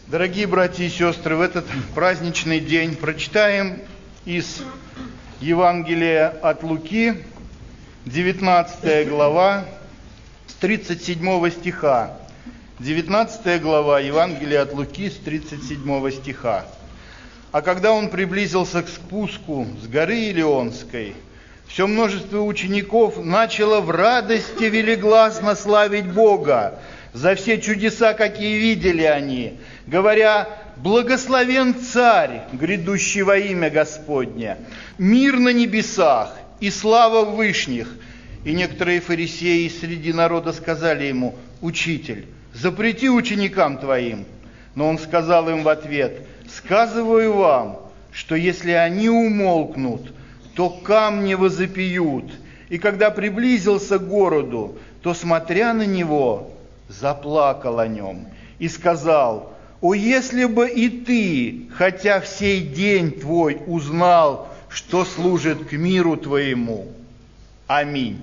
Дорогие братья и сестры, в этот праздничный день прочитаем из Евангелия от Луки, 19 глава, с 37 стиха. 19 глава Евангелия от Луки, с 37 стиха. «А когда он приблизился к спуску с горы Илионской, все множество учеников начало в радости велигласно славить Бога за все чудеса, какие видели они, говоря: благословен Царь, грядущий во имя Господня, мир на небесах и слава в вышних. И некоторые фарисеи среди народа сказали ему: Учитель, запрети ученикам твоим. Но он сказал им в ответ: сказываю вам, что если они умолкнут, то камни возопьют. И когда приблизился к городу, то, смотря на него, заплакал о нем и сказал: о, если бы и ты, хотя в сей день твой, узнал, что служит к миру твоему. Аминь».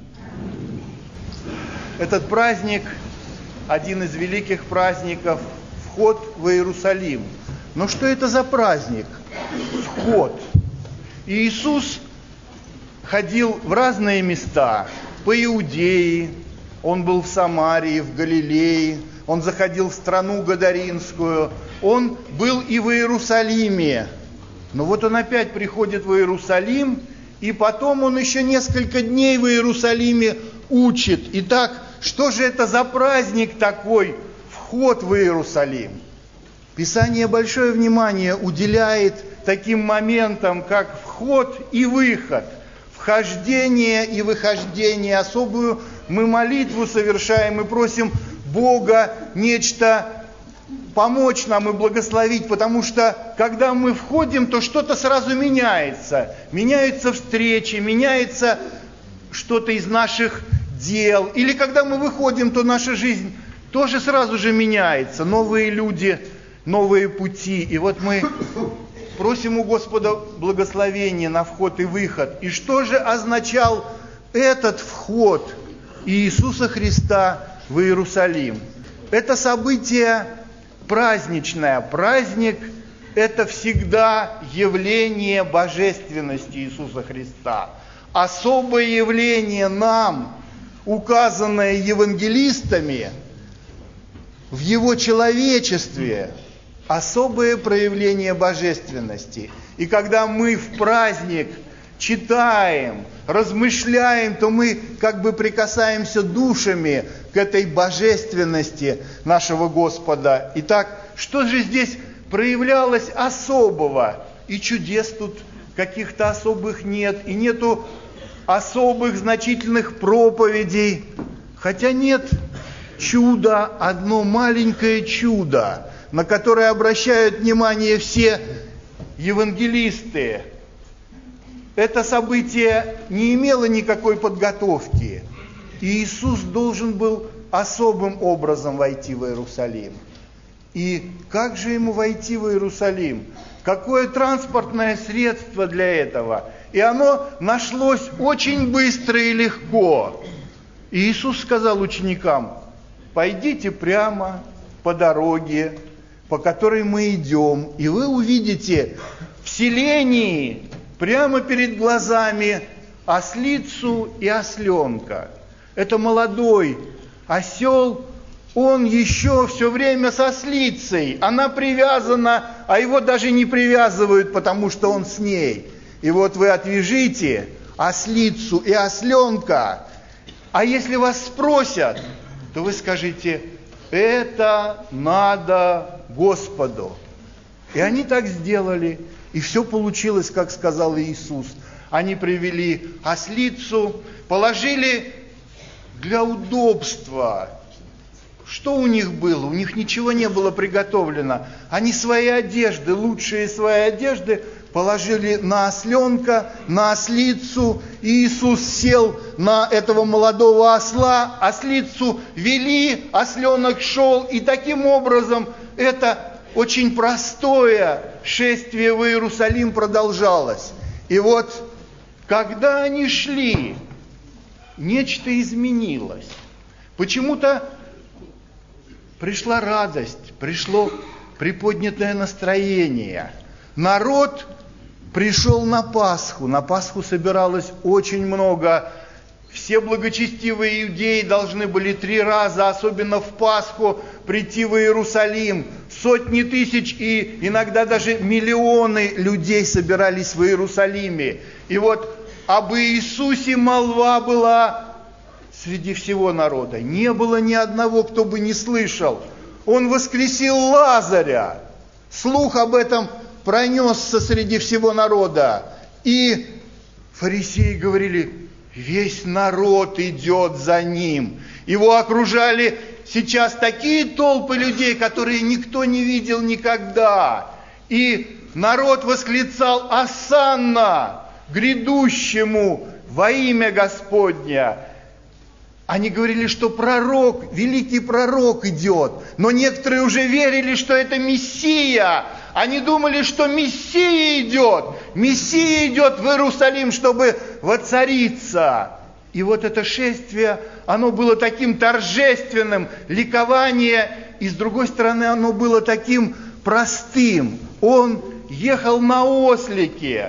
Этот праздник – один из великих праздников, вход в Иерусалим. Но что это за праздник? Вход. И Иисус ходил в разные места, по Иудее, он был в Самарии, в Галилее, он заходил в страну Гадаринскую, он был и в Иерусалиме. Но вот он опять приходит в Иерусалим, и потом он еще несколько дней в Иерусалиме учит. Итак, что же это за праздник такой, вход в Иерусалим? Писание большое внимание уделяет таким моментам, как вход и выход, вхождение и выхождение. Особую мы молитву совершаем и просим Бога нечто помочь нам и благословить, потому что когда мы входим, то что-то сразу меняется. Меняются встречи, меняется что-то из наших дел. Или когда мы выходим, то наша жизнь тоже сразу же меняется. Новые люди, новые пути. И вот мы просим у Господа благословения на вход и выход. И что же означал этот вход Иисуса Христа в Иерусалим? Это событие праздничное. Праздник – это всегда явление божественности Иисуса Христа. Особое явление нам, указанное евангелистами в Его человечестве, особое проявление божественности. И когда мы в праздник читаем, размышляем, то мы как бы прикасаемся душами к этой божественности нашего Господа. Итак, что же здесь проявлялось особого? И чудес тут каких-то особых нет, и нету особых значительных проповедей. Хотя нет чуда, одно маленькое чудо, на которое обращают внимание все евангелисты. Это событие не имело никакой подготовки. И Иисус должен был особым образом войти в Иерусалим. И как же ему войти в Иерусалим? Какое транспортное средство для этого? И оно нашлось очень быстро и легко. И Иисус сказал ученикам: пойдите прямо по дороге, по которой мы идем, и вы увидите в селении прямо перед глазами ослицу и осленка. Это молодой осел, он еще все время с ослицей. Она привязана, а его даже не привязывают, потому что он с ней. И вот вы отвяжите ослицу и осленка, а если вас спросят, то вы скажите: это надо Господу. И они так сделали. И все получилось, как сказал Иисус. Они привели ослицу, положили для удобства. Что у них было? У них ничего не было приготовлено. Они свои одежды, лучшие свои одежды, положили на осленка, на ослицу. И Иисус сел на этого молодого осла, ослицу вели, осленок шел. И таким образом это очень простое шествие в Иерусалим продолжалось. И вот, когда они шли, нечто изменилось. Почему-то пришла радость, пришло приподнятое настроение. Народ пришел на Пасху. На Пасху собиралось очень много. Все благочестивые иудеи должны были 3 раза, особенно в Пасху, прийти в Иерусалим. Сотни тысяч и иногда даже миллионы людей собирались в Иерусалиме. И вот об Иисусе молва была среди всего народа. Не было ни одного, кто бы не слышал. Он воскресил Лазаря. Слух об этом пронесся среди всего народа. И фарисеи говорили: весь народ идет за ним. Его окружали сейчас такие толпы людей, которые никто не видел никогда. И народ восклицал: «Осанна грядущему во имя Господня». Они говорили, что пророк, великий пророк идет. Но некоторые уже верили, что это Мессия. Они думали, что Мессия идет. Мессия идет в Иерусалим, чтобы воцариться. И вот это шествие, оно было таким торжественным, ликование. И с другой стороны, оно было таким простым. Он ехал на ослике.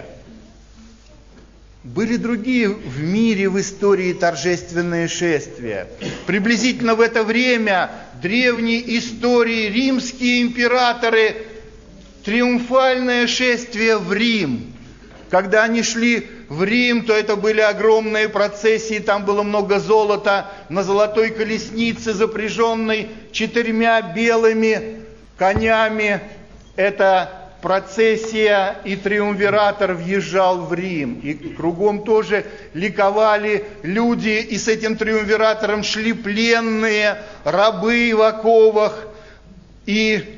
Были другие в мире, в истории торжественные шествия. Приблизительно в это время древней истории римские императоры, триумфальное шествие в Рим. Когда они шли в Рим, то это были огромные процессии, там было много золота, на золотой колеснице, запряженной 4 белыми конями. Это процессия и триумвиратор въезжал в Рим. И кругом тоже ликовали люди, и с этим триумвиратором шли пленные, рабы в оковах, и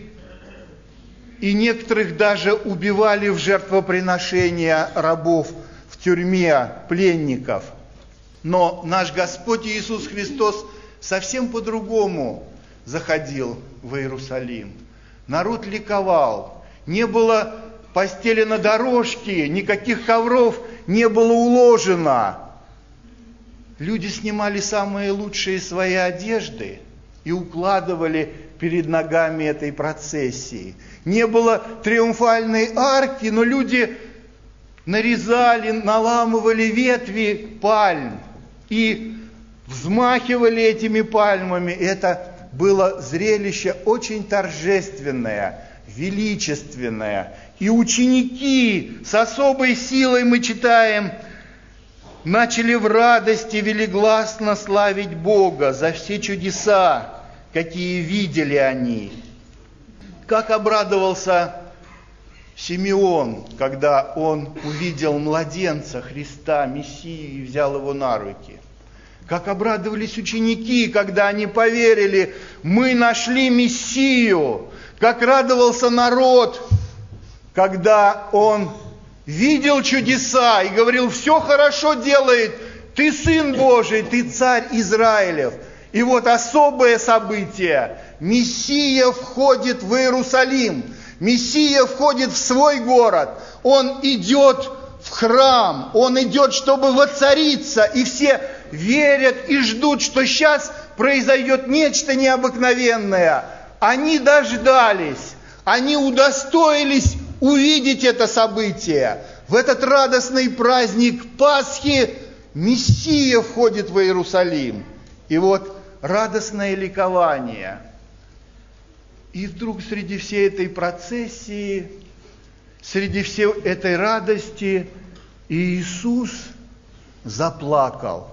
некоторых даже убивали в жертвоприношения рабов в тюрьме, пленников. Но наш Господь Иисус Христос совсем по-другому заходил в Иерусалим. Народ ликовал. Не было постелено дорожки, никаких ковров не было уложено. Люди снимали самые лучшие свои одежды и укладывали перед ногами этой процессии. Не было триумфальной арки, но люди нарезали, наламывали ветви пальм и взмахивали этими пальмами. Это было зрелище очень торжественное, величественное. И ученики с особой силой, мы читаем, начали в радости велигласно славить Бога за все чудеса, какие видели они. Как обрадовался Симеон, когда он увидел младенца Христа, Мессию, и взял его на руки. Как обрадовались ученики, когда они поверили: мы нашли Мессию. Как радовался народ, когда он видел чудеса и говорил: все хорошо делает, ты Сын Божий, ты Царь Израилев. И вот особое событие. Мессия входит в Иерусалим. Мессия входит в свой город. Он идет в храм. Он идет, чтобы воцариться. И все верят и ждут, что сейчас произойдет нечто необыкновенное. Они дождались. Они удостоились увидеть это событие. В этот радостный праздник Пасхи Мессия входит в Иерусалим. И вот радостное ликование. И вдруг среди всей этой процессии, среди всей этой радости Иисус заплакал.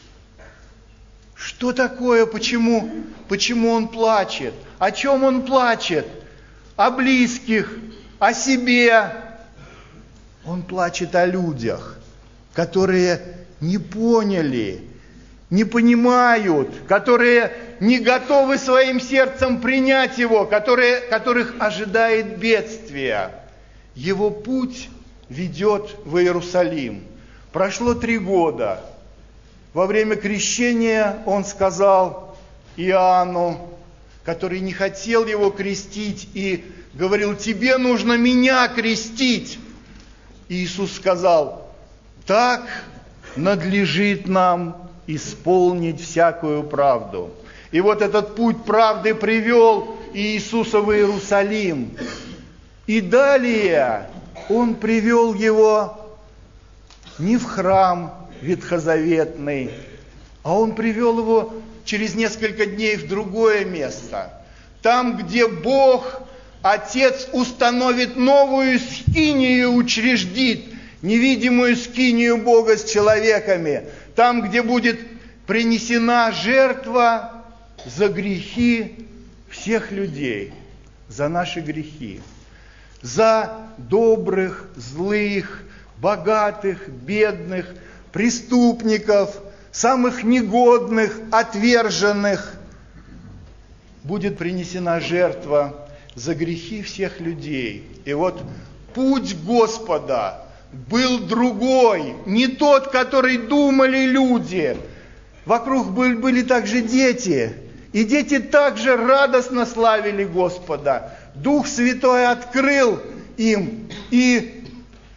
Что такое? Почему Он плачет? О чем Он плачет? О близких, о себе. Он плачет о людях, которые не поняли, не понимают, которые не готовы своим сердцем принять Его, которых ожидает бедствие. Его путь ведет в Иерусалим. Прошло 3 года. Во время крещения Он сказал Иоанну, который не хотел его крестить, и говорил: тебе нужно меня крестить. Иисус сказал: так надлежит нам исполнить всякую правду. И вот этот путь правды привел Иисуса в Иерусалим. И далее Он привел Его не в храм ветхозаветный, а Он привел Его через несколько дней в другое место. Там, где Бог, Отец, установит новую скинию, учредит невидимую скинию Бога с человеками. Там, где будет принесена жертва за грехи всех людей, за наши грехи, за добрых, злых, богатых, бедных, преступников, самых негодных, отверженных. Будет принесена жертва за грехи всех людей. И вот путь Господа был другой, не тот, который думали люди. Вокруг были также дети, и дети также радостно славили Господа. Дух Святой открыл им, и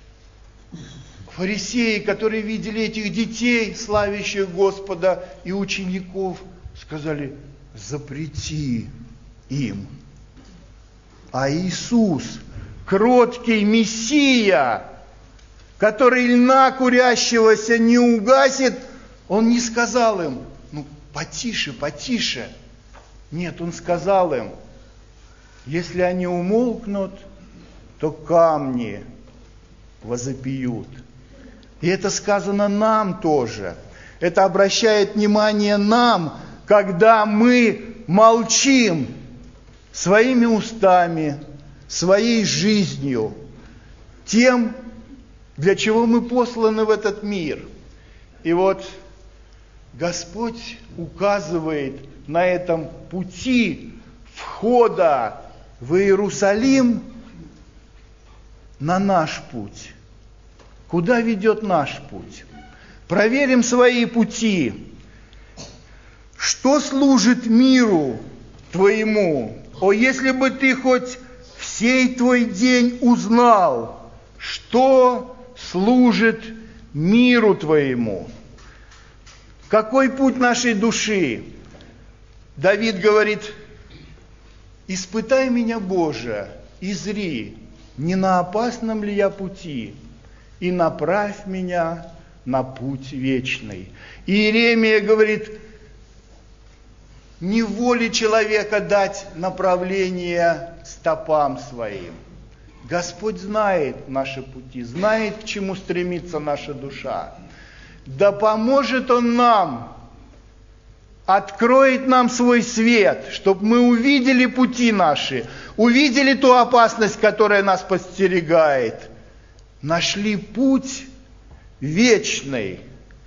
фарисеи, которые видели этих детей, славящих Господа, и учеников, сказали: запрети им. А Иисус, кроткий Мессия, который льна курящегося не угасит, Он не сказал им: ну, потише, потише. Нет, Он сказал им: если они умолкнут, то камни возопьют. И это сказано нам тоже. Это обращает внимание нам, когда мы молчим своими устами, своей жизнью, тем, для чего мы посланы в этот мир. И вот Господь указывает на этом пути входа в Иерусалим на наш путь. Куда ведет наш путь? Проверим свои пути. Что служит миру твоему? О, если бы ты хоть всей твой день узнал, что служит миру твоему. Какой путь нашей души? Давид говорит: испытай меня, Боже, и зри, не на опасном ли я пути, и направь меня на путь вечный. И Иеремия говорит: не воле человека дать направление стопам своим. Господь знает наши пути, знает, к чему стремится наша душа. Да поможет Он нам, откроет нам свой свет, чтобы мы увидели пути наши, увидели ту опасность, которая нас подстерегает, нашли путь вечный.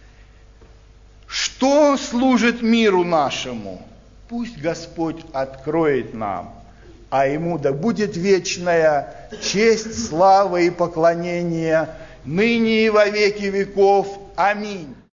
Что служит миру нашему? Пусть Господь откроет нам, а Ему да будет вечная честь, слава и поклонение ныне и во веки веков. Аминь.